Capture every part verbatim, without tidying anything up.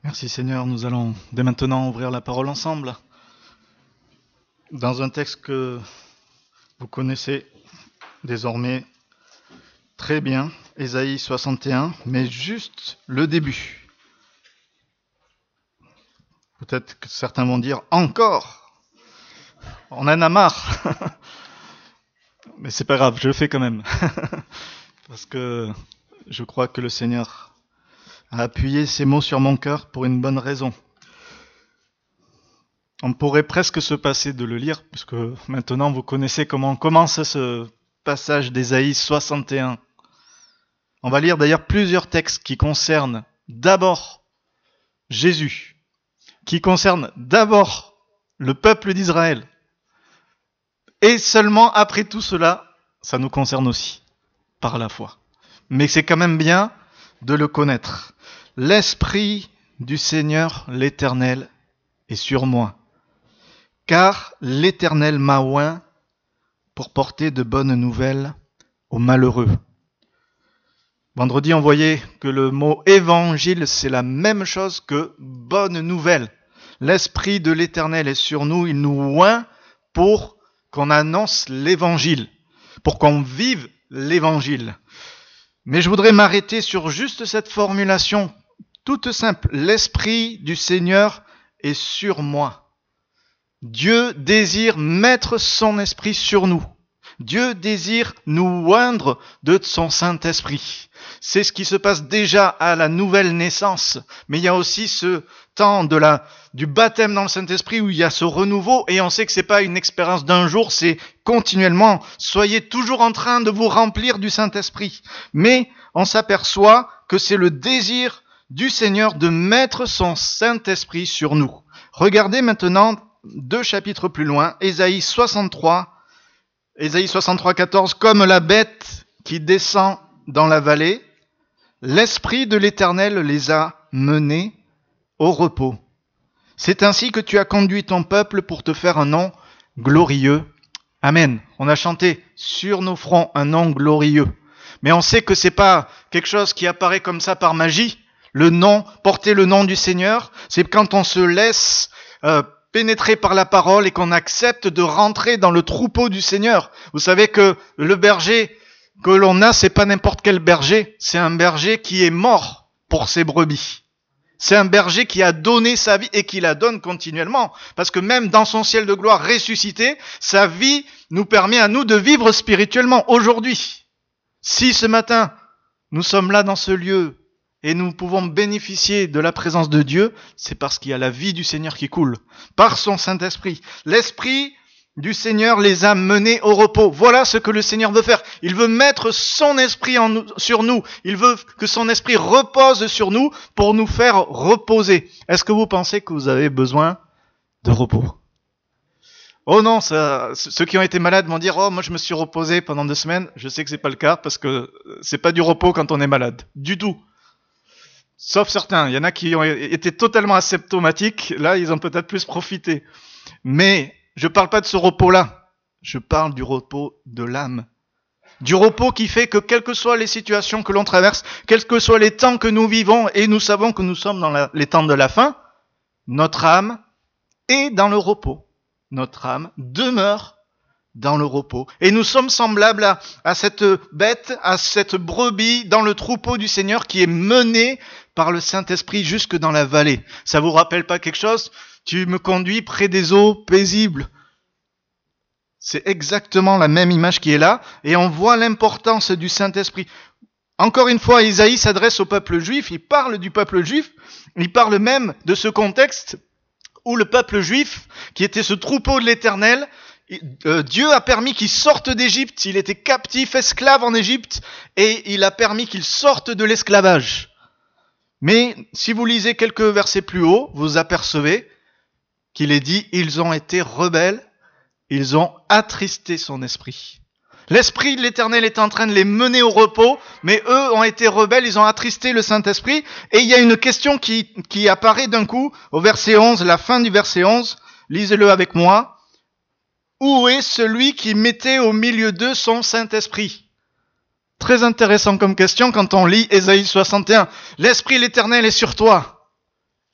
Merci Seigneur, nous allons dès maintenant ouvrir la parole ensemble dans un texte que vous connaissez désormais très bien, Ésaïe soixante et un, mais juste le début. Peut-être que certains vont dire encore, on en a marre, mais c'est pas grave, je le fais quand même, parce que je crois que le Seigneur a appuyé ces mots sur mon cœur pour une bonne raison. On pourrait presque se passer de le lire, puisque maintenant vous connaissez comment commence ce passage d'Ésaïe soixante et un. On va lire d'ailleurs plusieurs textes qui concernent d'abord Jésus, qui concernent d'abord le peuple d'Israël. Et seulement après tout cela, ça nous concerne aussi, par la foi. Mais c'est quand même bien de le connaître. L'Esprit du Seigneur l'Éternel est sur moi, car l'Éternel m'a oint pour porter de bonnes nouvelles aux malheureux. Vendredi, on voyait que le mot évangile, c'est la même chose que bonne nouvelle. L'Esprit de l'Éternel est sur nous, il nous oint pour qu'on annonce l'Évangile, pour qu'on vive l'Évangile. Mais je voudrais m'arrêter sur juste cette formulation toute simple. L'Esprit du Seigneur est sur moi. Dieu désire mettre son esprit sur nous. Dieu désire nous oindre de son Saint-Esprit. C'est ce qui se passe déjà à la nouvelle naissance. Mais il y a aussi ce temps de la, du baptême dans le Saint-Esprit où il y a ce renouveau. Et on sait que c'est pas une expérience d'un jour, c'est continuellement. Soyez toujours en train de vous remplir du Saint-Esprit. Mais on s'aperçoit que c'est le désir du Seigneur de mettre son Saint-Esprit sur nous. Regardez maintenant deux chapitres plus loin, Ésaïe soixante-trois, Ésaïe soixante-trois, quatorze, comme la bête qui descend dans la vallée, l'Esprit de l'Éternel les a menés au repos. C'est ainsi que tu as conduit ton peuple pour te faire un nom glorieux. Amen. On a chanté sur nos fronts un nom glorieux. Mais on sait que c'est pas quelque chose qui apparaît comme ça par magie. Le nom, porter le nom du Seigneur, c'est quand on se laisse euh, pénétrer par la parole et qu'on accepte de rentrer dans le troupeau du Seigneur. Vous savez que le berger que l'on a, c'est pas n'importe quel berger, c'est un berger qui est mort pour ses brebis. C'est un berger qui a donné sa vie et qui la donne continuellement. Parce que même dans son ciel de gloire ressuscité, sa vie nous permet à nous de vivre spirituellement aujourd'hui. Si ce matin, nous sommes là dans ce lieu et nous pouvons bénéficier de la présence de Dieu, c'est parce qu'il y a la vie du Seigneur qui coule, par son Saint-Esprit. L'Esprit du Seigneur les a menés au repos. Voilà ce que le Seigneur veut faire. Il veut mettre son esprit en nous, sur nous. Il veut que son esprit repose sur nous pour nous faire reposer. Est-ce que vous pensez que vous avez besoin de repos ? Oh non, ça, ceux qui ont été malades vont dire « Oh, moi je me suis reposé pendant deux semaines ». Je sais que c'est pas le cas parce que c'est pas du repos quand on est malade. Du tout. Sauf certains. Il y en a qui ont été totalement asymptomatiques. Là, ils ont peut-être plus profité. Mais je parle pas de ce repos-là. Je parle du repos de l'âme. Du repos qui fait que quelles que soient les situations que l'on traverse, quels que soient les temps que nous vivons, et nous savons que nous sommes dans la, les temps de la fin, notre âme est dans le repos. Notre âme demeure dans le repos. Et nous sommes semblables à, à cette bête, à cette brebis dans le troupeau du Seigneur qui est menée par le Saint-Esprit jusque dans la vallée. Ça vous rappelle pas quelque chose ? Tu me conduis près des eaux paisibles. C'est exactement la même image qui est là, et on voit l'importance du Saint-Esprit. Encore une fois, Isaïe s'adresse au peuple juif, il parle du peuple juif, il parle même de ce contexte où le peuple juif, qui était ce troupeau de l'Éternel, euh, Dieu a permis qu'il sorte d'Égypte, il était captif, esclave en Égypte, et il a permis qu'il sorte de l'esclavage. Mais si vous lisez quelques versets plus haut, vous apercevez qu'il est dit, ils ont été rebelles, ils ont attristé son esprit. L'Esprit de l'Éternel est en train de les mener au repos, mais eux ont été rebelles, ils ont attristé le Saint-Esprit. Et il y a une question qui, qui apparaît d'un coup au verset onze, la fin du verset onze, lisez-le avec moi. Où est celui qui mettait au milieu d'eux son Saint-Esprit ? Très intéressant comme question quand on lit Ésaïe soixante et un. L'Esprit de l'Éternel est sur toi.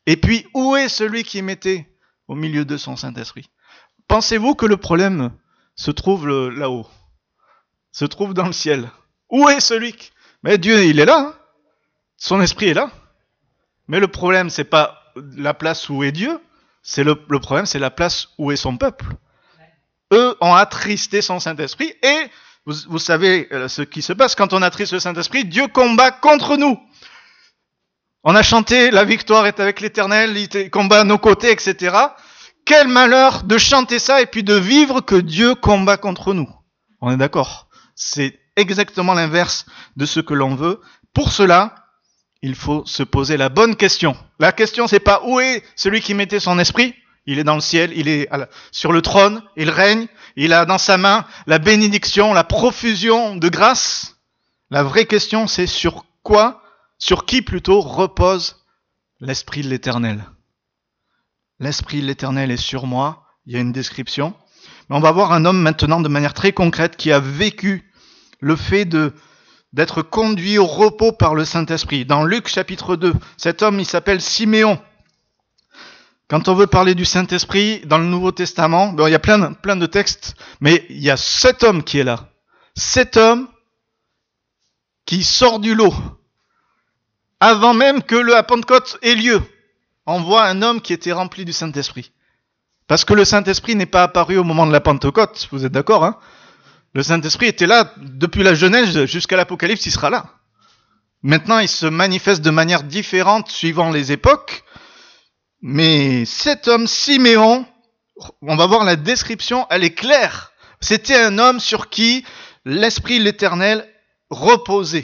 Et puis, où est celui qui mettait au milieu de son Saint-Esprit? Pensez-vous que le problème se trouve là-haut, se trouve dans le ciel? Où est celui qui... Mais Dieu, il est là, hein? Son esprit est là. Mais le problème, c'est pas la place où est Dieu, c'est le, le problème, c'est la place où est son peuple. Eux ont attristé son Saint-Esprit, et vous, vous savez ce qui se passe quand on attriste le Saint-Esprit, Dieu combat contre nous. On a chanté « La victoire est avec l'Éternel, il combat à nos côtés, et cetera » Quel malheur de chanter ça et puis de vivre que Dieu combat contre nous. On est d'accord? C'est exactement l'inverse de ce que l'on veut. Pour cela, il faut se poser la bonne question. La question, c'est pas où est celui qui mettait son esprit? Il est dans le ciel, il est sur le trône, il règne, il a dans sa main la bénédiction, la profusion de grâce. La vraie question, c'est sur quoi, sur qui plutôt repose l'Esprit de l'Éternel. L'Esprit de l'Éternel est sur moi, il y a une description. Mais on va voir un homme maintenant de manière très concrète qui a vécu le fait de d'être conduit au repos par le Saint-Esprit. Dans Luc chapitre deux, cet homme, il s'appelle Siméon. Quand on veut parler du Saint-Esprit dans le Nouveau Testament, bon, il y a plein, plein de textes, mais il y a cet homme qui est là. Cet homme qui sort du lot, avant même que la Pentecôte ait lieu. On voit un homme qui était rempli du Saint-Esprit. Parce que le Saint-Esprit n'est pas apparu au moment de la Pentecôte, vous êtes d'accord, hein? Le Saint-Esprit était là depuis la Genèse jusqu'à l'Apocalypse, il sera là. Maintenant, il se manifeste de manière différente suivant les époques. Mais cet homme, Siméon, on va voir la description, elle est claire. C'était un homme sur qui l'Esprit de l'Éternel reposait.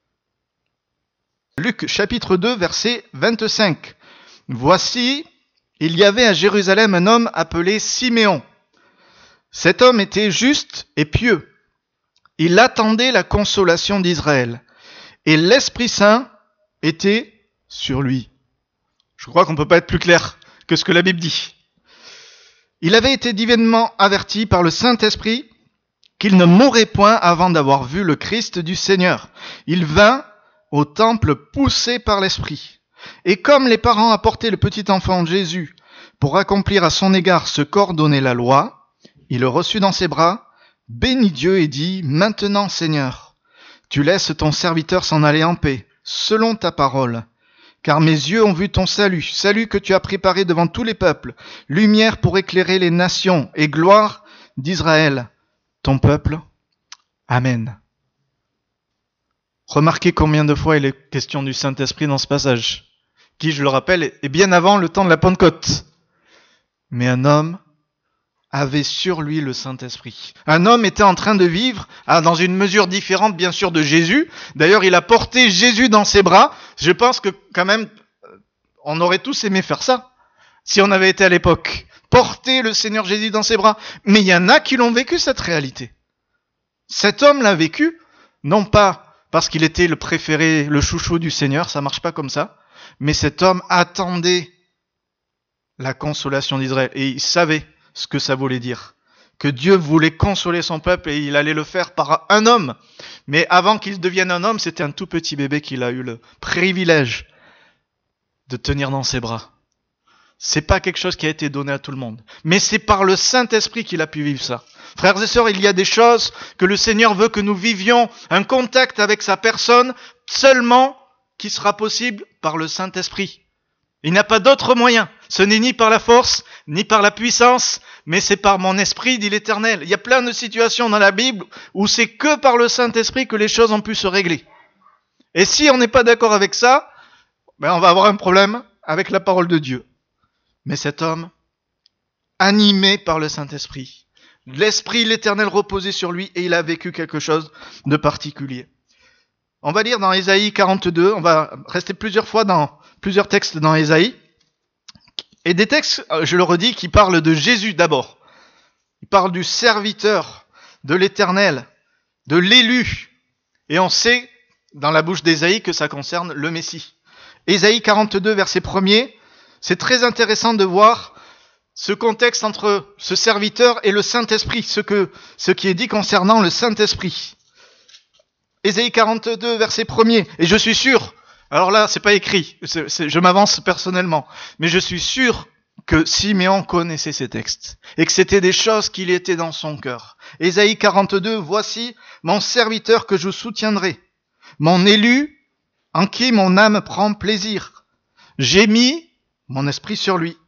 Luc chapitre deux, verset vingt-cinq. Voici, il y avait à Jérusalem un homme appelé Siméon. Cet homme était juste et pieux. Il attendait la consolation d'Israël. Et l'Esprit Saint était sur lui. Je crois qu'on ne peut pas être plus clair que ce que la Bible dit. Il avait été divinement averti par le Saint-Esprit qu'il ne mourrait point avant d'avoir vu le Christ du Seigneur. Il vint au temple poussé par l'Esprit. Et comme les parents apportaient le petit enfant Jésus pour accomplir à son égard ce qu'ordonnait la loi, il le reçut dans ses bras, bénit Dieu et dit « Maintenant, Seigneur, tu laisses ton serviteur s'en aller en paix, selon ta parole. Car mes yeux ont vu ton salut, salut que tu as préparé devant tous les peuples, lumière pour éclairer les nations et gloire d'Israël, ton peuple. Amen. » Remarquez combien de fois il est question du Saint-Esprit dans ce passage, qui, je le rappelle, est bien avant le temps de la Pentecôte. Mais un homme avait sur lui le Saint-Esprit. Un homme était en train de vivre ah, dans une mesure différente, bien sûr, de Jésus. D'ailleurs, il a porté Jésus dans ses bras. Je pense que, quand même, on aurait tous aimé faire ça, si on avait été à l'époque. Porter le Seigneur Jésus dans ses bras. Mais il y en a qui l'ont vécu, cette réalité. Cet homme l'a vécu, non pas parce qu'il était le préféré, le chouchou du Seigneur, ça marche pas comme ça, mais cet homme attendait la consolation d'Israël. Et il savait ce que ça voulait dire. Que Dieu voulait consoler son peuple et il allait le faire par un homme. Mais avant qu'il devienne un homme, c'était un tout petit bébé qu'il a eu le privilège de tenir dans ses bras. C'est pas quelque chose qui a été donné à tout le monde. Mais c'est par le Saint-Esprit qu'il a pu vivre ça. Frères et sœurs, il y a des choses que le Seigneur veut que nous vivions, un contact avec sa personne, seulement qui sera possible par le Saint-Esprit. Il n'y a pas d'autre moyen. Ce n'est ni par la force, ni par la puissance, mais c'est par mon esprit, dit l'Éternel. Il y a plein de situations dans la Bible où c'est que par le Saint-Esprit que les choses ont pu se régler. Et si on n'est pas d'accord avec ça, ben on va avoir un problème avec la parole de Dieu. Mais cet homme, animé par le Saint-Esprit, l'Esprit, l'Éternel reposait sur lui et il a vécu quelque chose de particulier. On va lire dans Ésaïe quarante-deux, on va rester plusieurs fois dans plusieurs textes dans Ésaïe. Et des textes, je le redis, qui parlent de Jésus d'abord. Il parle du serviteur, de l'Éternel, de l'élu. Et on sait, dans la bouche d'Ésaïe, que ça concerne le Messie. Ésaïe quarante-deux, verset premier, c'est très intéressant de voir ce contexte entre ce serviteur et le Saint-Esprit, ce, que, ce qui est dit concernant le Saint-Esprit. Ésaïe quarante-deux, verset premier, et je suis sûr Alors là, c'est pas écrit, c'est, c'est, je m'avance personnellement, mais je suis sûr que Siméon connaissait ces textes et que c'était des choses qui étaient dans son cœur. Ésaïe quarante-deux, voici mon serviteur que je soutiendrai, mon élu en qui mon âme prend plaisir. J'ai mis mon esprit sur lui.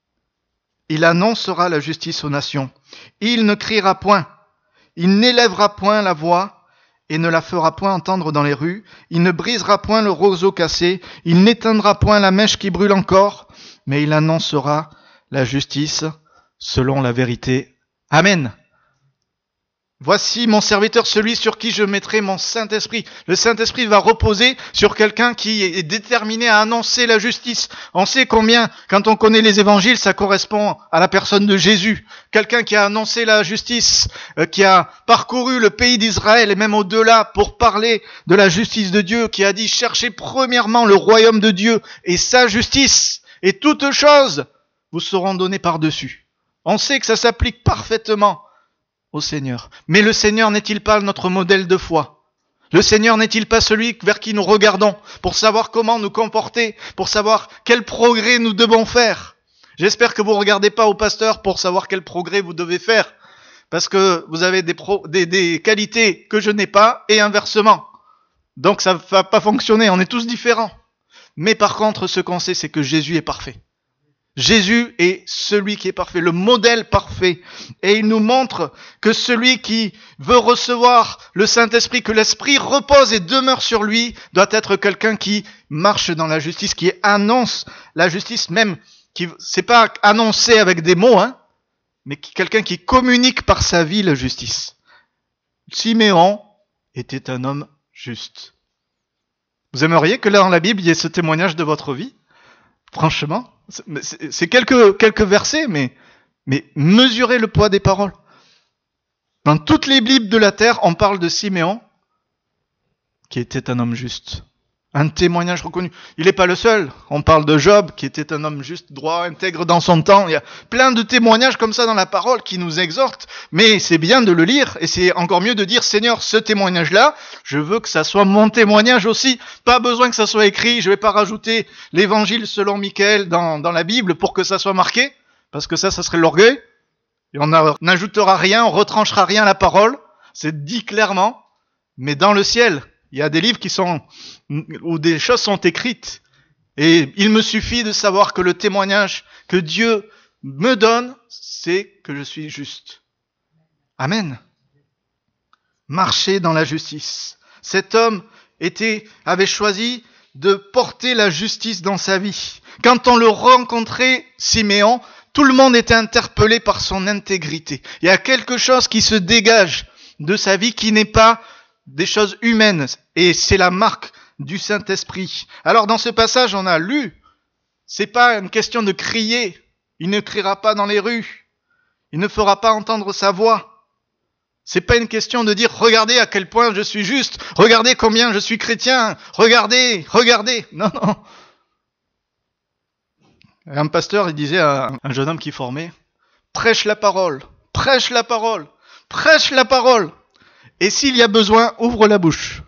Il annoncera la justice aux nations. Il ne criera point, il n'élèvera point la voix et ne la fera point entendre dans les rues. Il ne brisera point le roseau cassé, il n'éteindra point la mèche qui brûle encore, mais il annoncera la justice selon la vérité. Amen. Voici mon serviteur, celui sur qui je mettrai mon Saint-Esprit. Le Saint-Esprit va reposer sur quelqu'un qui est déterminé à annoncer la justice. On sait combien, quand on connaît les évangiles, ça correspond à la personne de Jésus. Quelqu'un qui a annoncé la justice, euh, qui a parcouru le pays d'Israël et même au-delà pour parler de la justice de Dieu, qui a dit « Cherchez premièrement le royaume de Dieu et sa justice, et toutes choses vous seront données par-dessus. » On sait que ça s'applique parfaitement au Seigneur. Mais le Seigneur n'est-il pas notre modèle de foi? Le Seigneur n'est-il pas celui vers qui nous regardons pour savoir comment nous comporter, pour savoir quel progrès nous devons faire? J'espère que vous ne regardez pas au pasteur pour savoir quel progrès vous devez faire, parce que vous avez des, pro, des, des qualités que je n'ai pas, et inversement. Donc ça ne va pas fonctionner, on est tous différents. Mais par contre, ce qu'on sait, c'est que Jésus est parfait. Jésus est celui qui est parfait, le modèle parfait. Et il nous montre que celui qui veut recevoir le Saint-Esprit, que l'Esprit repose et demeure sur lui, doit être quelqu'un qui marche dans la justice, qui annonce la justice même, qui, c'est pas annoncé avec des mots, hein, mais qui, quelqu'un qui communique par sa vie la justice. Siméon était un homme juste. Vous aimeriez que là dans la Bible, il y ait ce témoignage de votre vie? Franchement, c'est, c'est quelques, quelques versets, mais, mais mesurez le poids des paroles. Dans toutes les Bibles de la terre, on parle de Siméon, qui était un homme juste. Un témoignage reconnu. Il n'est pas le seul. On parle de Job, qui était un homme juste, droit, intègre dans son temps. Il y a plein de témoignages comme ça dans la parole qui nous exhortent. Mais c'est bien de le lire, et c'est encore mieux de dire, Seigneur, ce témoignage-là, je veux que ça soit mon témoignage aussi. Pas besoin que ça soit écrit. Je vais pas rajouter l'évangile selon Michael dans, dans la Bible pour que ça soit marqué, parce que ça, ça serait l'orgueil. Et on n'ajoutera rien, on retranchera rien à la parole. C'est dit clairement. Mais dans le ciel, il y a des livres qui sont, où des choses sont écrites. Et il me suffit de savoir que le témoignage que Dieu me donne, c'est que je suis juste. Amen. Marcher dans la justice. Cet homme était, avait choisi de porter la justice dans sa vie. Quand on le rencontrait, Siméon, tout le monde était interpellé par son intégrité. Il y a quelque chose qui se dégage de sa vie qui n'est pas des choses humaines, et c'est la marque du Saint-Esprit. Alors dans ce passage, on a lu, c'est pas une question de crier, il ne criera pas dans les rues, il ne fera pas entendre sa voix. C'est pas une question de dire, regardez à quel point je suis juste, regardez combien je suis chrétien, regardez, regardez. Non, non. Un pasteur, il disait à un jeune homme qui formait, prêche la parole, prêche la parole, prêche la parole. Et s'il y a besoin, ouvre la bouche.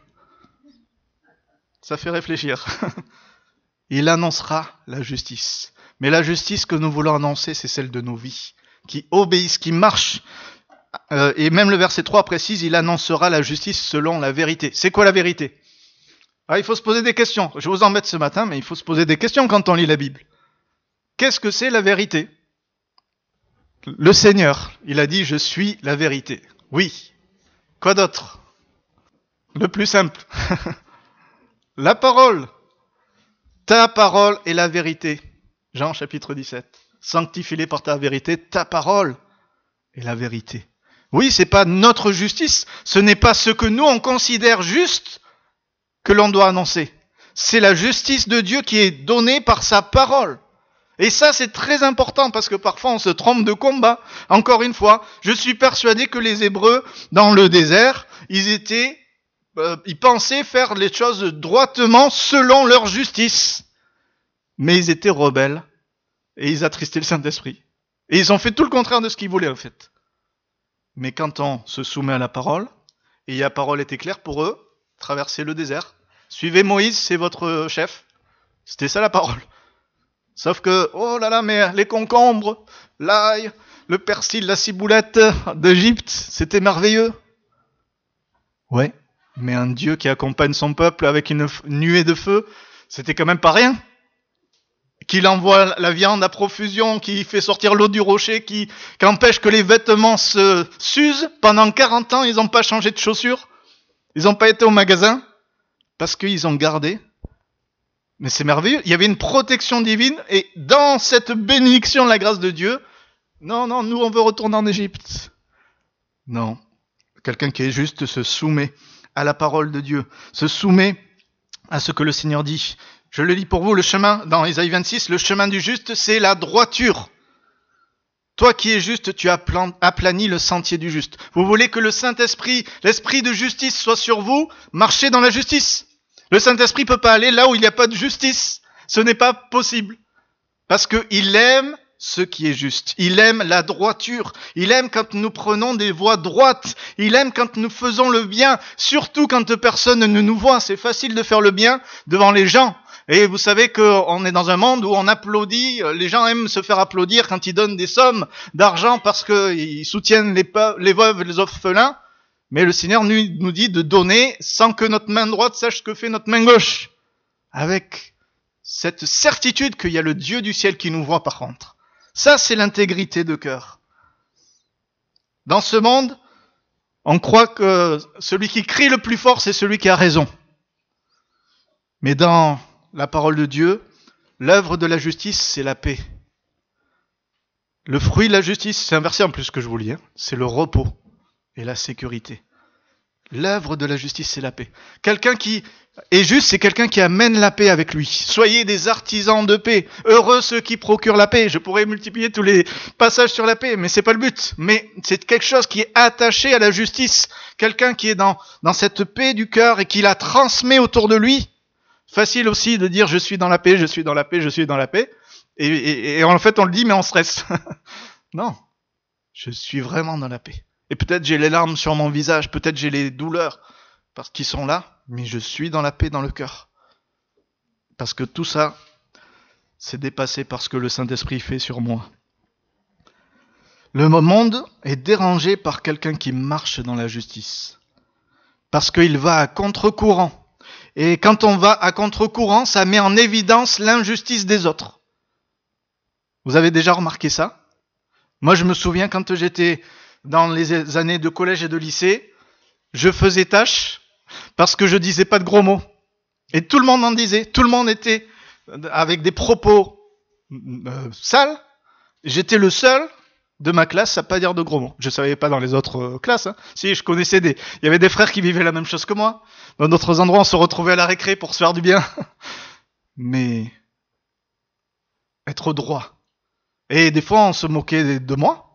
Ça fait réfléchir. Il annoncera la justice. Mais la justice que nous voulons annoncer, c'est celle de nos vies, qui obéissent, qui marchent. Euh, et même le verset trois précise, il annoncera la justice selon la vérité. C'est quoi la vérité? Ah, il faut se poser des questions. Je vais vous en mettre ce matin, mais il faut se poser des questions quand on lit la Bible. Qu'est-ce que c'est la vérité? Le Seigneur, il a dit, je suis la vérité. Oui. Quoi d'autre? Le plus simple. La parole. Ta parole est la vérité. Jean chapitre dix-sept. Sanctifie-les par ta vérité. Ta parole est la vérité. Oui, c'est pas notre justice. Ce n'est pas ce que nous on considère juste que l'on doit annoncer. C'est la justice de Dieu qui est donnée par sa parole. Et ça, c'est très important parce que parfois on se trompe de combat. Encore une fois, je suis persuadé que les Hébreux, dans le désert, ils étaient, euh, ils pensaient faire les choses droitement selon leur justice. Mais ils étaient rebelles et ils attristaient le Saint-Esprit. Et ils ont fait tout le contraire de ce qu'ils voulaient en fait. Mais quand on se soumet à la parole, et la parole était claire pour eux, traverser le désert, suivez Moïse, c'est votre chef. C'était ça la parole. Sauf que, oh là là, mais les concombres, l'ail, le persil, la ciboulette d'Égypte, c'était merveilleux. Ouais, mais un Dieu qui accompagne son peuple avec une nuée de feu, c'était quand même pas rien. Qu'il envoie la viande à profusion, qui fait sortir l'eau du rocher, qui, qui empêche que les vêtements se s'usent. Pendant quarante ans, ils n'ont pas changé de chaussures. Ils n'ont pas été au magasin parce qu'ils ont gardé. Mais c'est merveilleux. Il y avait une protection divine et dans cette bénédiction de la grâce de Dieu, non, non, nous on veut retourner en Égypte. Non. Quelqu'un qui est juste se soumet à la parole de Dieu, se soumet à ce que le Seigneur dit. Je le lis pour vous, le chemin, dans Ésaïe vingt-six, le chemin du juste, c'est la droiture. Toi qui es juste, tu as aplani le sentier du juste. Vous voulez que le Saint-Esprit, l'Esprit de justice soit sur vous, marchez dans la justice. Le Saint-Esprit peut pas aller là où il n'y a pas de justice. Ce n'est pas possible. Parce qu'il aime ce qui est juste. Il aime la droiture. Il aime quand nous prenons des voies droites. Il aime quand nous faisons le bien. Surtout quand personne ne nous voit. C'est facile de faire le bien devant les gens. Et vous savez qu'on est dans un monde où on applaudit, les gens aiment se faire applaudir quand ils donnent des sommes d'argent parce qu'ils soutiennent les, peu, les veuves et les orphelins. Mais le Seigneur nous dit de donner sans que notre main droite sache ce que fait notre main gauche. Avec cette certitude qu'il y a le Dieu du ciel qui nous voit par contre. Ça, c'est l'intégrité de cœur. Dans ce monde, on croit que celui qui crie le plus fort, c'est celui qui a raison. Mais dans la parole de Dieu, l'œuvre de la justice, c'est la paix. Le fruit de la justice, c'est un verset en plus que je vous lis, hein, c'est le repos et la sécurité. L'œuvre de la justice, c'est la paix. Quelqu'un qui est juste, c'est quelqu'un qui amène la paix avec lui. Soyez des artisans de paix. Heureux ceux qui procurent la paix. Je pourrais multiplier tous les passages sur la paix, mais c'est pas le but. Mais c'est quelque chose qui est attaché à la justice. Quelqu'un qui est dans, dans cette paix du cœur et qui la transmet autour de lui. Facile aussi de dire je suis dans la paix, je suis dans la paix, je suis dans la paix. Et, et, et en fait on le dit mais on stresse. Non, je suis vraiment dans la paix. Et peut-être j'ai les larmes sur mon visage, peut-être j'ai les douleurs parce qu'ils sont là, mais je suis dans la paix dans le cœur. Parce que tout ça, c'est dépassé par ce que le Saint-Esprit fait sur moi. Le monde est dérangé par quelqu'un qui marche dans la justice. Parce qu'il va à contre-courant. Et quand on va à contre-courant, ça met en évidence l'injustice des autres. Vous avez déjà remarqué ça ? Moi, je me souviens quand j'étais dans les années de collège et de lycée, je faisais tâche parce que je disais pas de gros mots. Et tout le monde en disait. Tout le monde était avec des propos euh, sales. J'étais le seul de ma classe à pas dire de gros mots. Je savais pas dans les autres euh, classes. Hein. Si, je connaissais des... Il y avait des frères qui vivaient la même chose que moi. Dans d'autres endroits, on se retrouvait à la récré pour se faire du bien. Mais être droit. Et des fois, on se moquait de moi.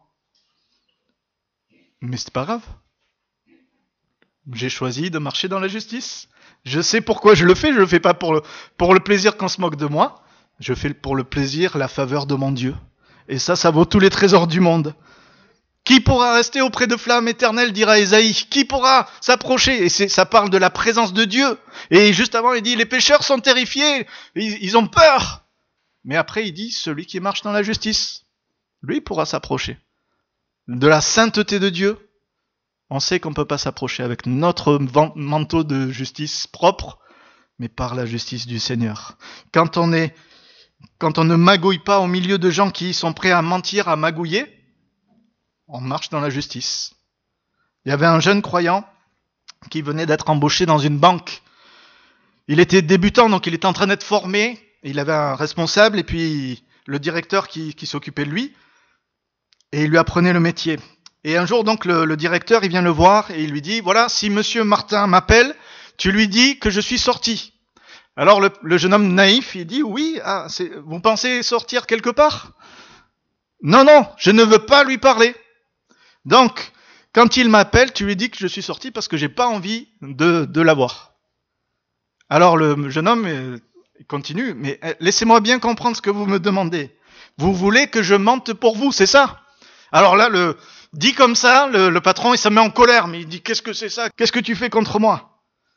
Mais c'est pas grave. J'ai choisi de marcher dans la justice. Je sais pourquoi je le fais. Je le fais pas pour le, pour le plaisir qu'on se moque de moi. Je fais pour le plaisir, la faveur de mon Dieu. Et ça, ça vaut tous les trésors du monde. Qui pourra rester auprès de flammes éternelles, dira Ésaïe. Qui pourra s'approcher? Et c'est, ça parle de la présence de Dieu. Et juste avant, il dit, les pécheurs sont terrifiés. Ils, ils ont peur. Mais après, il dit, celui qui marche dans la justice, lui pourra s'approcher. De la sainteté de Dieu, on sait qu'on ne peut pas s'approcher avec notre manteau de justice propre, mais par la justice du Seigneur. Quand on est, quand on ne magouille pas au milieu de gens qui sont prêts à mentir, à magouiller, on marche dans la justice. Il y avait un jeune croyant qui venait d'être embauché dans une banque. Il était débutant, donc il était en train d'être formé. Il avait un responsable et puis le directeur qui, qui s'occupait de lui. Et il lui apprenait le métier. Et un jour, donc, le, le directeur, il vient le voir et il lui dit, voilà, si monsieur Martin m'appelle, tu lui dis que je suis sorti. Alors, le, le jeune homme naïf, il dit, oui, ah, c'est, vous pensez sortir quelque part? Non, non, je ne veux pas lui parler. Donc, quand il m'appelle, tu lui dis que je suis sorti parce que j'ai pas envie de, de l'avoir. Alors, le jeune homme, il continue, mais laissez-moi bien comprendre ce que vous me demandez. Vous voulez que je mente pour vous, c'est ça? Alors là, le dit comme ça, le, le patron, il se met en colère, mais il dit, qu'est-ce que c'est ça? Qu'est-ce que tu fais contre moi?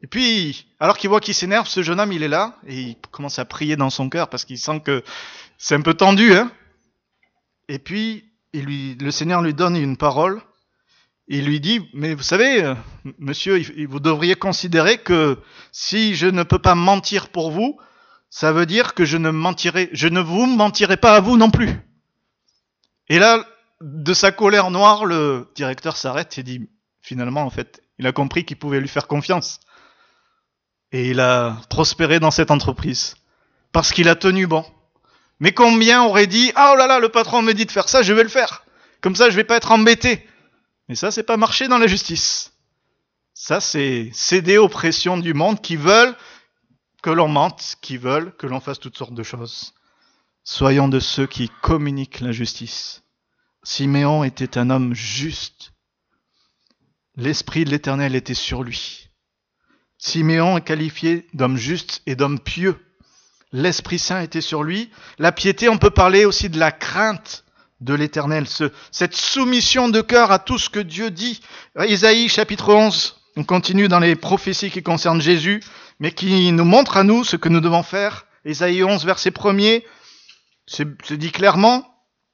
Et puis, alors qu'il voit qu'il s'énerve, ce jeune homme, il est là, et il commence à prier dans son cœur, parce qu'il sent que c'est un peu tendu, hein. Et puis, il lui, le Seigneur lui donne une parole, et il lui dit, mais vous savez, euh, monsieur, il- vous devriez considérer que si je ne peux pas mentir pour vous, ça veut dire que je ne mentirai, je ne vous mentirai pas à vous non plus. Et là, de sa colère noire, le directeur s'arrête et dit, finalement, en fait, il a compris qu'il pouvait lui faire confiance. Et il a prospéré dans cette entreprise. Parce qu'il a tenu bon. Mais combien auraient dit, ah oh là là, le patron me dit de faire ça, je vais le faire. Comme ça, je vais pas être embêté. Mais ça, c'est pas marcher dans la justice. Ça, c'est céder aux pressions du monde qui veulent que l'on mente, qui veulent que l'on fasse toutes sortes de choses. Soyons de ceux qui communiquent la justice. Siméon était un homme juste. L'Esprit de l'Éternel était sur lui. Siméon est qualifié d'homme juste et d'homme pieux. L'Esprit Saint était sur lui. La piété, on peut parler aussi de la crainte de l'Éternel, ce, cette soumission de cœur à tout ce que Dieu dit. Ésaïe chapitre onze, on continue dans les prophéties qui concernent Jésus, mais qui nous montrent à nous ce que nous devons faire. Ésaïe onze, verset premier, c'est, c'est dit clairement.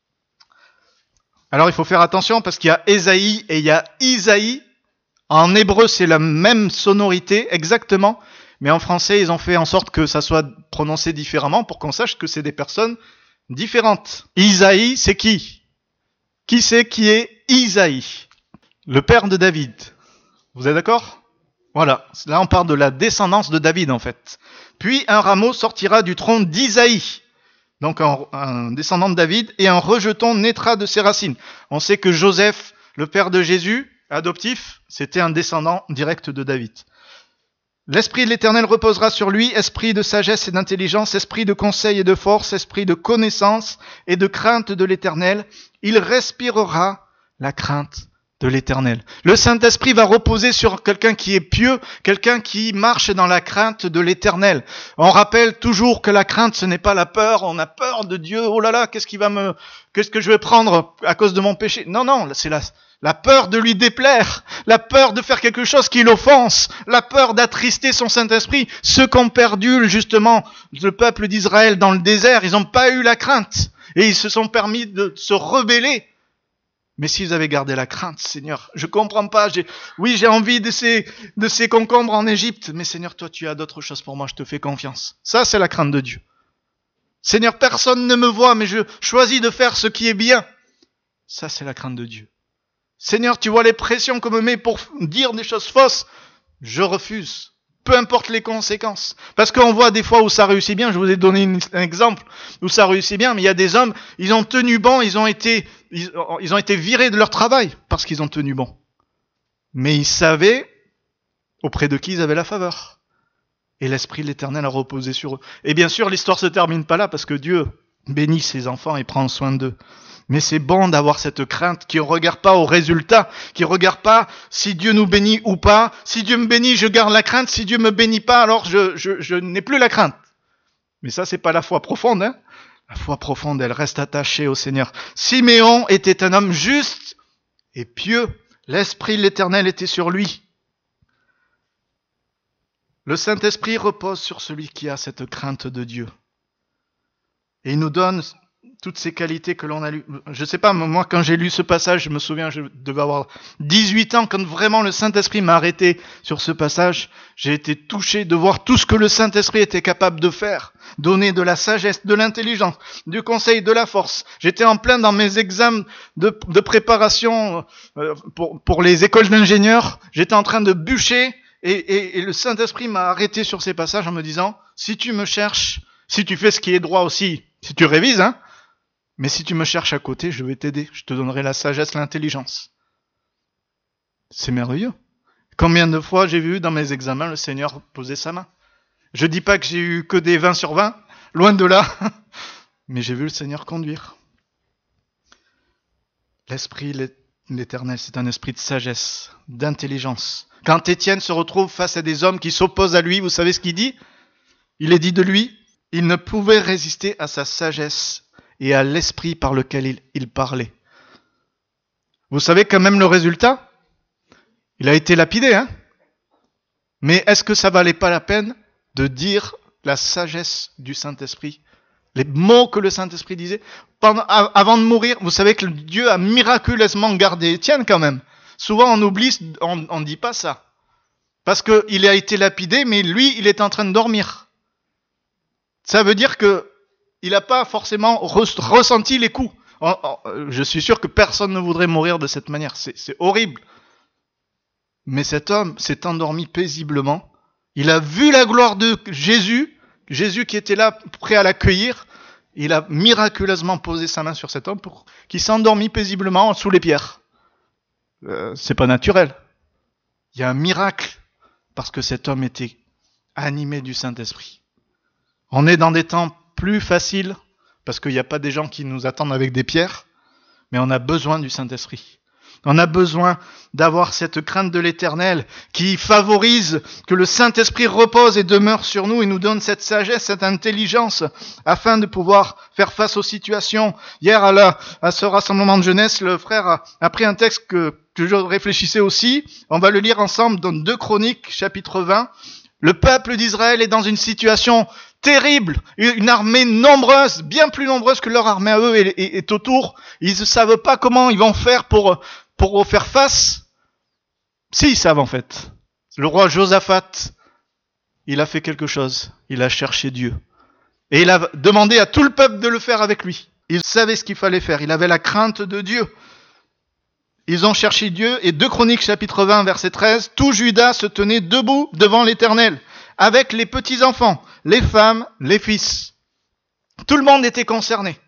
Alors il faut faire attention parce qu'il y a Ésaïe et il y a Isaïe. En hébreu, c'est la même sonorité exactement, mais en français, ils ont fait en sorte que ça soit prononcé différemment pour qu'on sache que c'est des personnes différentes. Isaïe, c'est qui? Qui c'est qui est Isaïe? Le père de David. Vous êtes d'accord? Voilà, là on parle de la descendance de David en fait. Puis un rameau sortira du tronc d'Isaïe. Donc un, un descendant de David, et un rejeton naîtra de ses racines. On sait que Joseph, le père de Jésus, adoptif, c'était un descendant direct de David. L'Esprit de l'Éternel reposera sur lui, esprit de sagesse et d'intelligence, esprit de conseil et de force, esprit de connaissance et de crainte de l'Éternel. Il respirera la crainte de l'Éternel. Le Saint-Esprit va reposer sur quelqu'un qui est pieux, quelqu'un qui marche dans la crainte de l'Éternel. On rappelle toujours que la crainte, ce n'est pas la peur. On a peur de Dieu. Oh là là, qu'est-ce qui va me, qu'est-ce que je vais prendre à cause de mon péché? Non, non, c'est la, la peur de lui déplaire, la peur de faire quelque chose qui l'offense, la peur d'attrister son Saint-Esprit. Ceux qui ont perdu, justement, le peuple d'Israël dans le désert, ils n'ont pas eu la crainte. Et ils se sont permis de se rebeller. Mais s'ils avaient gardé la crainte, Seigneur, je comprends pas, j'ai, oui, j'ai envie de ces, de ces concombres en Égypte, mais Seigneur, toi, tu as d'autres choses pour moi, je te fais confiance. Ça, c'est la crainte de Dieu. Seigneur, personne ne me voit, mais je choisis de faire ce qui est bien. Ça, c'est la crainte de Dieu. Seigneur, tu vois les pressions qu'on me met pour dire des choses fausses. Je refuse. Peu importe les conséquences. Parce qu'on voit des fois où ça réussit bien. Je vous ai donné un exemple où ça réussit bien. Mais il y a des hommes, ils ont tenu bon, ils ont été, ils, ils ont été virés de leur travail parce qu'ils ont tenu bon. Mais ils savaient auprès de qui ils avaient la faveur. Et l'Esprit de l'Éternel a reposé sur eux. Et bien sûr, l'histoire se termine pas là parce que Dieu bénit ses enfants et prend soin d'eux. Mais c'est bon d'avoir cette crainte qui ne regarde pas au résultat, qui ne regarde pas si Dieu nous bénit ou pas. Si Dieu me bénit, je garde la crainte. Si Dieu me bénit pas, alors je, je, je n'ai plus la crainte. Mais ça, c'est pas la foi profonde. Hein. La foi profonde, elle reste attachée au Seigneur. Siméon était un homme juste et pieux. L'Esprit de l'Éternel était sur lui. Le Saint-Esprit repose sur celui qui a cette crainte de Dieu. Et il nous donne toutes ces qualités que l'on a lues. Je sais pas, moi quand j'ai lu ce passage, je me souviens, je devais avoir dix-huit ans, quand vraiment le Saint-Esprit m'a arrêté sur ce passage, j'ai été touché de voir tout ce que le Saint-Esprit était capable de faire. Donner de la sagesse, de l'intelligence, du conseil, de la force. J'étais en plein dans mes examens de, de préparation pour, pour les écoles d'ingénieurs. J'étais en train de bûcher et, et, et le Saint-Esprit m'a arrêté sur ces passages en me disant, si tu me cherches, si tu fais ce qui est droit aussi, si tu révises, hein, mais si tu me cherches à côté, je vais t'aider. Je te donnerai la sagesse, l'intelligence. C'est merveilleux. Combien de fois j'ai vu dans mes examens le Seigneur poser sa main. Je dis pas que j'ai eu que des vingt sur vingt, loin de là, mais j'ai vu le Seigneur conduire. L'Esprit l'Éternel, c'est un esprit de sagesse, d'intelligence. Quand Étienne se retrouve face à des hommes qui s'opposent à lui, vous savez ce qu'il dit? Il est dit de lui, il ne pouvait résister à sa sagesse et à l'esprit par lequel il, il parlait. Vous savez quand même le résultat? Il a été lapidé, hein? Mais est-ce que ça valait pas la peine de dire la sagesse du Saint-Esprit? Les mots que le Saint-Esprit disait pendant, avant de mourir. Vous savez que Dieu a miraculeusement gardé Étienne quand même. Souvent on oublie, on ne dit pas ça. Parce qu'il a été lapidé, mais lui, il est en train de dormir. Ça veut dire que il n'a pas forcément re- ressenti les coups. Je suis sûr que personne ne voudrait mourir de cette manière. C'est, c'est horrible. Mais cet homme s'est endormi paisiblement. Il a vu la gloire de Jésus, Jésus qui était là, prêt à l'accueillir. Il a miraculeusement posé sa main sur cet homme pour qu'il s'endormit paisiblement sous les pierres. Euh, c'est pas naturel. Il y a un miracle parce que cet homme était animé du Saint-Esprit. On est dans des temps plus faciles parce qu'il n'y a pas des gens qui nous attendent avec des pierres, mais on a besoin du Saint-Esprit. On a besoin d'avoir cette crainte de l'Éternel qui favorise que le Saint-Esprit repose et demeure sur nous et nous donne cette sagesse, cette intelligence afin de pouvoir faire face aux situations. Hier, à, la, à ce rassemblement de jeunesse, le frère a, a pris un texte que, que je réfléchissais aussi. On va le lire ensemble dans deux Chroniques, chapitre vingt. Le peuple d'Israël est dans une situation terrible, une armée nombreuse, bien plus nombreuse que leur armée à eux est, est, est autour. Ils ne savent pas comment ils vont faire pour... Pour faire face, si, ils savent en fait. Le roi Josaphat, il a fait quelque chose. Il a cherché Dieu. Et il a demandé à tout le peuple de le faire avec lui. Il savait ce qu'il fallait faire. Il avait la crainte de Dieu. Ils ont cherché Dieu. Et deux Chroniques chapitre vingt verset treize, tout Juda se tenait debout devant l'Éternel, avec les petits-enfants, les femmes, les fils. Tout le monde était concerné.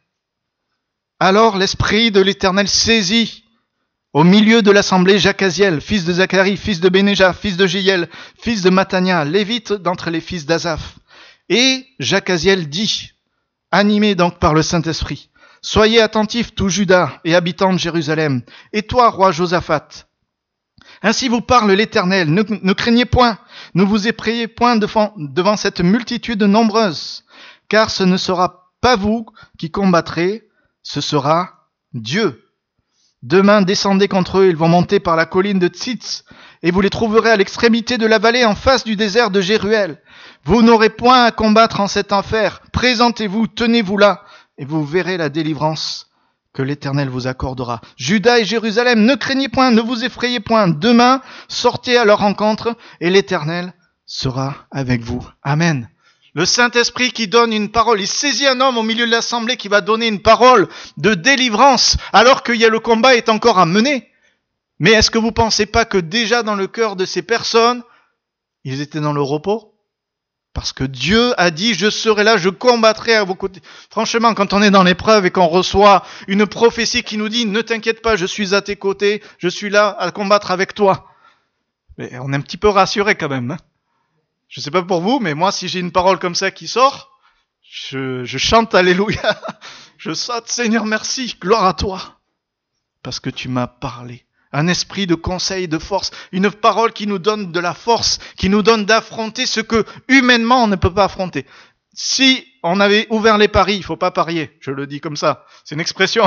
Alors l'Esprit de l'Éternel saisit au milieu de l'assemblée Jacaziel, fils de Zacharie, fils de Bénéja, fils de Jéiel, fils de Mattania, lévite d'entre les fils d'Azaph. Et Jacaziel dit, animé donc par le Saint-Esprit, soyez attentifs tout Juda et habitants de Jérusalem, et toi, roi Josaphat. Ainsi vous parle l'Éternel, ne, ne craignez point, ne vous effrayez point devant, devant cette multitude nombreuse, car ce ne sera pas vous qui combattrez, ce sera Dieu. Demain, descendez contre eux, ils vont monter par la colline de Tzitz, et vous les trouverez à l'extrémité de la vallée en face du désert de Jéruel. Vous n'aurez point à combattre en cet enfer. Présentez-vous, tenez-vous là, et vous verrez la délivrance que l'Éternel vous accordera. Juda et Jérusalem, ne craignez point, ne vous effrayez point. Demain, sortez à leur rencontre, et l'Éternel sera avec vous. Amen. Le Saint-Esprit qui donne une parole. Il saisit un homme au milieu de l'assemblée qui va donner une parole de délivrance alors que le combat est encore à mener. Mais est-ce que vous ne pensez pas que déjà dans le cœur de ces personnes, ils étaient dans le repos? Parce que Dieu a dit, je serai là, je combattrai à vos côtés. Franchement, quand on est dans l'épreuve et qu'on reçoit une prophétie qui nous dit, ne t'inquiète pas, je suis à tes côtés, je suis là à combattre avec toi. Mais on est un petit peu rassuré quand même, hein. Je sais pas pour vous, mais moi, si j'ai une parole comme ça qui sort, je, je chante Alléluia. Je saute, Seigneur, merci, gloire à toi. Parce que tu m'as parlé. Un esprit de conseil, de force. Une parole qui nous donne de la force, qui nous donne d'affronter ce que humainement on ne peut pas affronter. Si on avait ouvert les paris, il faut pas parier, je le dis comme ça. C'est une expression.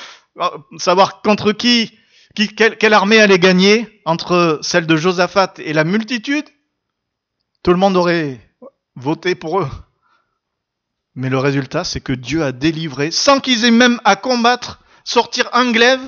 Savoir contre qui, qui quelle, quelle armée allait gagner entre celle de Josaphat et la multitude. Tout le monde aurait voté pour eux. Mais le résultat, c'est que Dieu a délivré, sans qu'ils aient même à combattre, sortir un glaive,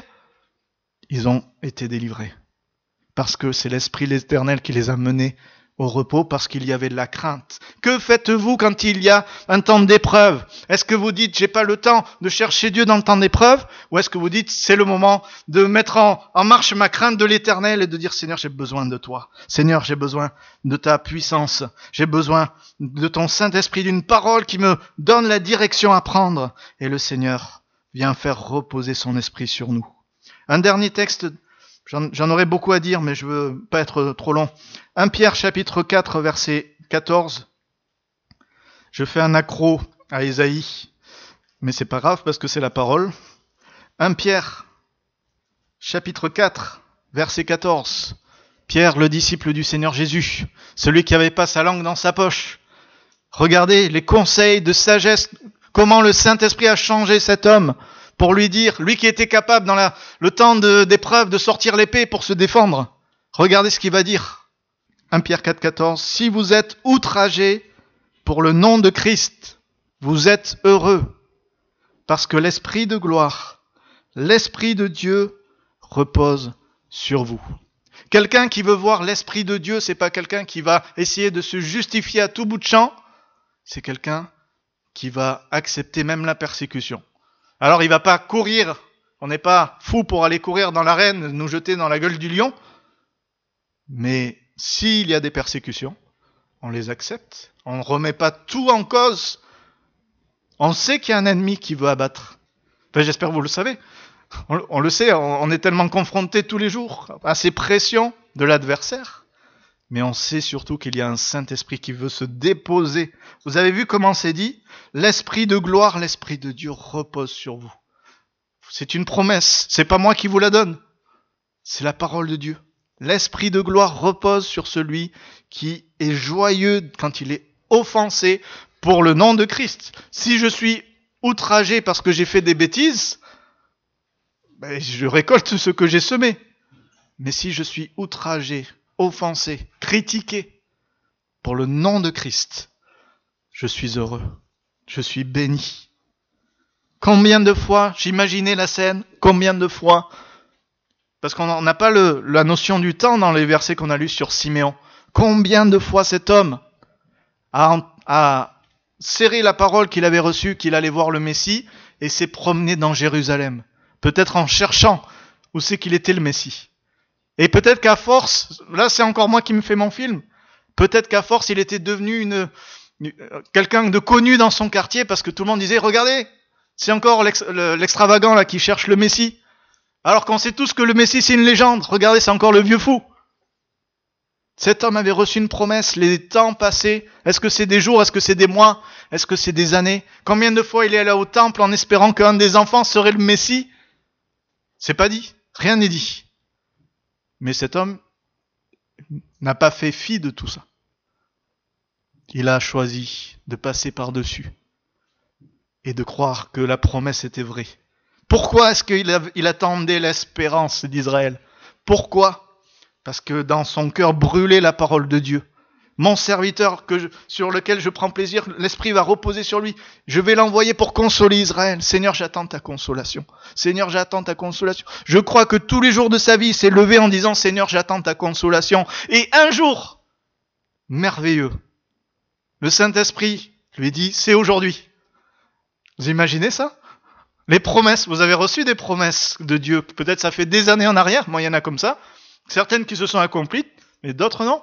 ils ont été délivrés. Parce que c'est l'Esprit de l'Éternel qui les a menés au repos, parce qu'il y avait de la crainte. Que faites-vous quand il y a un temps d'épreuve? Est-ce que vous dites, j'ai pas le temps de chercher Dieu dans le temps d'épreuve? Ou est-ce que vous dites, c'est le moment de mettre en, en marche ma crainte de l'Éternel et de dire, Seigneur, j'ai besoin de toi. Seigneur, j'ai besoin de ta puissance. J'ai besoin de ton Saint-Esprit, d'une parole qui me donne la direction à prendre. Et le Seigneur vient faire reposer son esprit sur nous. Un dernier texte, j'en, j'en aurais beaucoup à dire, mais je veux pas être trop long. un Pierre chapitre quatre, verset quatorze. Je fais un accro à Ésaïe, mais c'est pas grave parce que c'est la parole. un Pierre chapitre quatre, verset quatorze. Pierre, le disciple du Seigneur Jésus, celui qui avait pas sa langue dans sa poche. Regardez les conseils de sagesse, comment le Saint-Esprit a changé cet homme pour lui dire, lui qui était capable dans la, le temps de, d'épreuve de sortir l'épée pour se défendre. Regardez ce qu'il va dire. premier Pierre quatre, quatorze, si vous êtes outragés pour le nom de Christ, vous êtes heureux, parce que l'Esprit de gloire, l'Esprit de Dieu repose sur vous. Quelqu'un qui veut voir l'Esprit de Dieu, c'est pas quelqu'un qui va essayer de se justifier à tout bout de champ, c'est quelqu'un qui va accepter même la persécution. Alors il va pas courir, on n'est pas fou pour aller courir dans l'arène, nous jeter dans la gueule du lion, mais s'il y a des persécutions, on les accepte, on ne remet pas tout en cause. On sait qu'il y a un ennemi qui veut abattre. Enfin, j'espère que vous le savez. On, on le sait, on, on est tellement confronté tous les jours à ces pressions de l'adversaire. Mais on sait surtout qu'il y a un Saint-Esprit qui veut se déposer. Vous avez vu comment c'est dit ? L'Esprit de gloire, l'Esprit de Dieu repose sur vous. C'est une promesse. C'est pas moi qui vous la donne. C'est la parole de Dieu. L'Esprit de gloire repose sur celui qui est joyeux quand il est offensé pour le nom de Christ. Si je suis outragé parce que j'ai fait des bêtises, ben je récolte ce que j'ai semé. Mais si je suis outragé, offensé, critiqué pour le nom de Christ, je suis heureux, je suis béni. Combien de fois, j'imaginais la scène, combien de fois, parce qu'on n'a pas le, la notion du temps dans les versets qu'on a lus sur Siméon, combien de fois cet homme a, a serré la parole qu'il avait reçue, qu'il allait voir le Messie, et s'est promené dans Jérusalem, peut-être en cherchant où c'est qu'il était le Messie. Et peut-être qu'à force, là c'est encore moi qui me fais mon film, peut-être qu'à force il était devenu une, une, quelqu'un de connu dans son quartier parce que tout le monde disait, regardez, c'est encore l'ex, le, l'extravagant là qui cherche le Messie. Alors qu'on sait tous que le Messie c'est une légende, regardez c'est encore le vieux fou. Cet homme avait reçu une promesse, les temps passés, est-ce que c'est des jours, est-ce que c'est des mois, est-ce que c'est des années ? Combien de fois il est allé au temple en espérant qu'un des enfants serait le Messie ? C'est pas dit, rien n'est dit. Mais cet homme n'a pas fait fi de tout ça. Il a choisi de passer par-dessus et de croire que la promesse était vraie. Pourquoi est-ce qu'il a, il attendait l'espérance d'Israël ? Pourquoi ? Parce que dans son cœur brûlait la parole de Dieu. Mon serviteur que je, sur lequel je prends plaisir, l'Esprit va reposer sur lui. Je vais l'envoyer pour consoler Israël. Seigneur, j'attends ta consolation. Seigneur, j'attends ta consolation. Je crois que tous les jours de sa vie, il s'est levé en disant, Seigneur, j'attends ta consolation. Et un jour, merveilleux, le Saint-Esprit lui dit, c'est aujourd'hui. Vous imaginez ça ? Les promesses, vous avez reçu des promesses de Dieu. Peut-être ça fait des années en arrière, moi il y en a comme ça. Certaines qui se sont accomplies, mais d'autres non.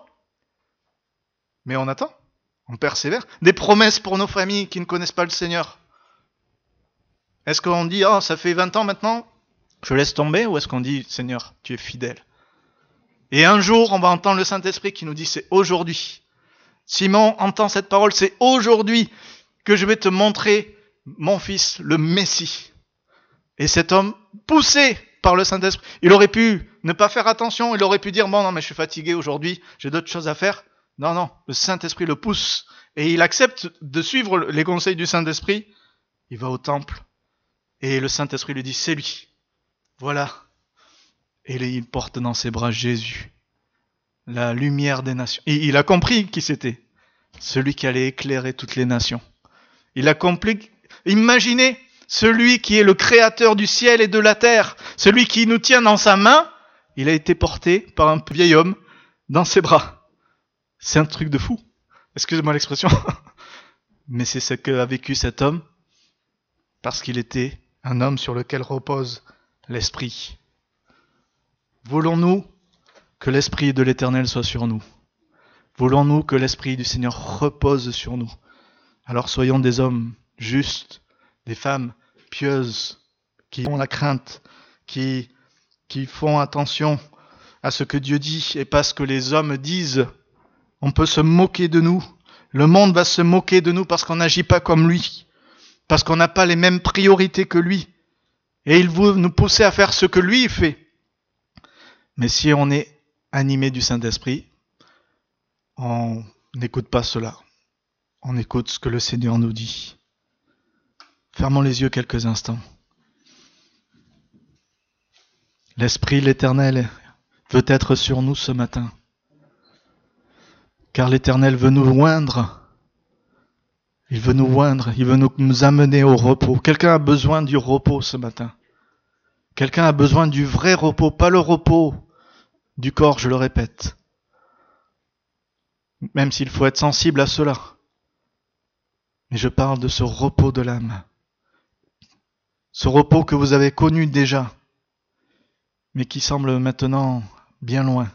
Mais on attend, on persévère. Des promesses pour nos familles qui ne connaissent pas le Seigneur. Est-ce qu'on dit, oh, ça fait vingt ans maintenant, je laisse tomber, ou est-ce qu'on dit, Seigneur, tu es fidèle ? Et un jour, on va entendre le Saint-Esprit qui nous dit, c'est aujourd'hui. Simon entend cette parole, c'est aujourd'hui que je vais te montrer mon fils, le Messie. Et cet homme, poussé par le Saint-Esprit, il aurait pu ne pas faire attention, il aurait pu dire, bon, non, mais je suis fatigué aujourd'hui, j'ai d'autres choses à faire. Non, non, le Saint-Esprit le pousse et il accepte de suivre les conseils du Saint-Esprit. Il va au temple et le Saint-Esprit lui dit, c'est lui. Voilà. Et il porte dans ses bras Jésus, la lumière des nations. Et il a compris qui c'était. Celui qui allait éclairer toutes les nations. Il a compris, imaginez, celui qui est le créateur du ciel et de la terre, celui qui nous tient dans sa main, il a été porté par un vieil homme dans ses bras. C'est un truc de fou. Excusez-moi l'expression. Mais c'est ce qu'a vécu cet homme parce qu'il était un homme sur lequel repose l'Esprit. Voulons-nous que l'Esprit de l'Éternel soit sur nous ? Voulons-nous que l'Esprit du Seigneur repose sur nous ? Alors soyons des hommes justes, des femmes pieuses, qui ont la crainte, qui, qui font attention à ce que Dieu dit et pas ce que les hommes disent. On peut se moquer de nous. Le monde va se moquer de nous parce qu'on n'agit pas comme lui. Parce qu'on n'a pas les mêmes priorités que lui. Et il veut nous pousser à faire ce que lui fait. Mais si on est animé du Saint-Esprit, on n'écoute pas cela. On écoute ce que le Seigneur nous dit. Fermons les yeux quelques instants. L'Esprit, l'Éternel, veut être sur nous ce matin. car l'Éternel veut nous oindre. Il veut nous oindre, il veut nous, nous amener au repos. Quelqu'un a besoin du repos ce matin. Quelqu'un a besoin du vrai repos, pas le repos du corps, je le répète. Même s'il faut être sensible à cela. Mais je parle de ce repos de l'âme. Ce repos que vous avez connu déjà, mais qui semble maintenant bien loin.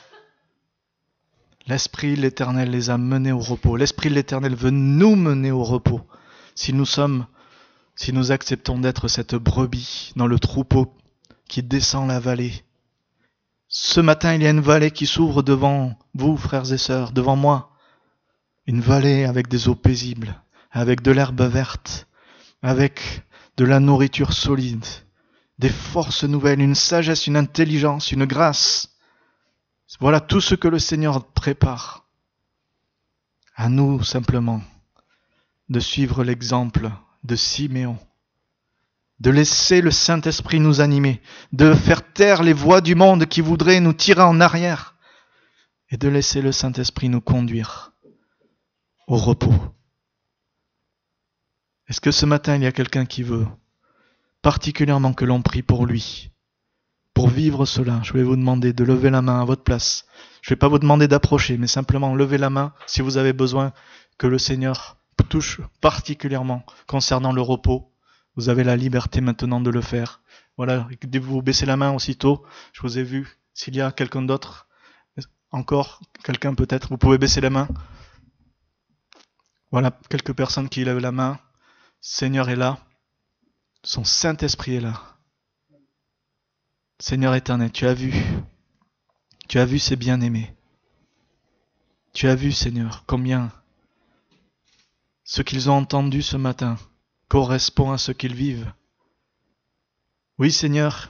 L'Esprit de l'Éternel les a menés au repos. L'Esprit de l'Éternel veut nous mener au repos. Si nous sommes, si nous acceptons d'être cette brebis dans le troupeau qui descend la vallée. Ce matin, il y a une vallée qui s'ouvre devant vous, frères et sœurs, devant moi. Une vallée avec des eaux paisibles, avec de l'herbe verte, avec de la nourriture solide, des forces nouvelles, une sagesse, une intelligence, une grâce. Voilà tout ce que le Seigneur prépare. À nous simplement de suivre l'exemple de Siméon, de laisser le Saint-Esprit nous animer, de faire taire les voix du monde qui voudraient nous tirer en arrière et de laisser le Saint-Esprit nous conduire au repos. Est-ce que ce matin il y a quelqu'un qui veut particulièrement que l'on prie pour lui? Pour vivre cela, je vais vous demander de lever la main à votre place. Je ne vais pas vous demander d'approcher, mais simplement lever la main si vous avez besoin que le Seigneur touche particulièrement concernant le repos. Vous avez la liberté maintenant de le faire. Voilà, vous baissez la main aussitôt. Je vous ai vu. S'il y a quelqu'un d'autre, encore quelqu'un peut-être, vous pouvez baisser la main. Voilà, quelques personnes qui lèvent la main. Seigneur est là. Son Saint-Esprit est là. Seigneur éternel, tu as vu, tu as vu ces bien-aimés. Tu as vu, Seigneur, combien ce qu'ils ont entendu ce matin correspond à ce qu'ils vivent. Oui, Seigneur,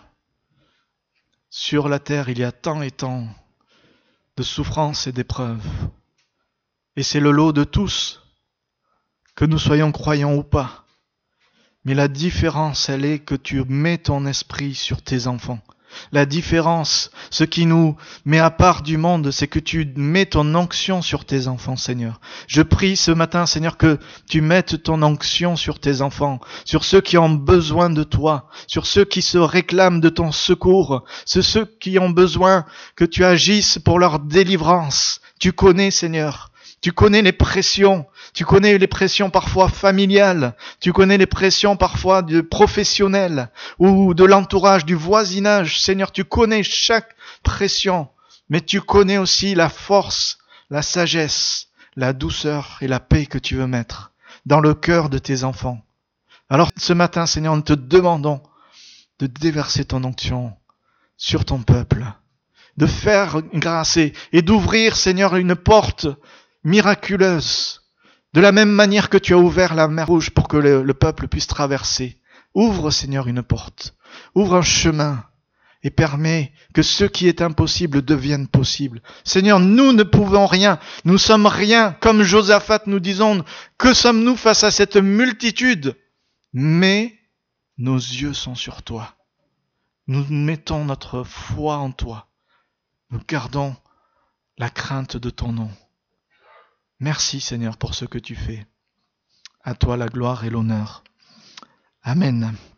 sur la terre, il y a tant et tant de souffrances et d'épreuves. Et c'est le lot de tous, que nous soyons croyants ou pas. Mais la différence, elle est que tu mets ton esprit sur tes enfants. La différence, ce qui nous met à part du monde, c'est que tu mets ton onction sur tes enfants, Seigneur. Je prie ce matin, Seigneur, que tu mettes ton onction sur tes enfants, sur ceux qui ont besoin de toi, sur ceux qui se réclament de ton secours, sur ceux qui ont besoin que tu agisses pour leur délivrance. Tu connais, Seigneur. Tu connais les pressions, tu connais les pressions parfois familiales, tu connais les pressions parfois de professionnelles ou de l'entourage, du voisinage. Seigneur, tu connais chaque pression, mais tu connais aussi la force, la sagesse, la douceur et la paix que tu veux mettre dans le cœur de tes enfants. Alors ce matin, Seigneur, nous te demandons de déverser ton onction sur ton peuple, de faire grâce et, et d'ouvrir, Seigneur, une porte miraculeuse, de la même manière que tu as ouvert la mer Rouge pour que le, le peuple puisse traverser. Ouvre, Seigneur, une porte, ouvre un chemin et permets que ce qui est impossible devienne possible. Seigneur, nous ne pouvons rien, nous sommes rien, comme Josaphat nous disons, que sommes-nous face à cette multitude? Mais nos yeux sont sur toi. Nous mettons notre foi en toi. Nous gardons la crainte de ton nom. Merci Seigneur pour ce que tu fais. À toi la gloire et l'honneur. Amen.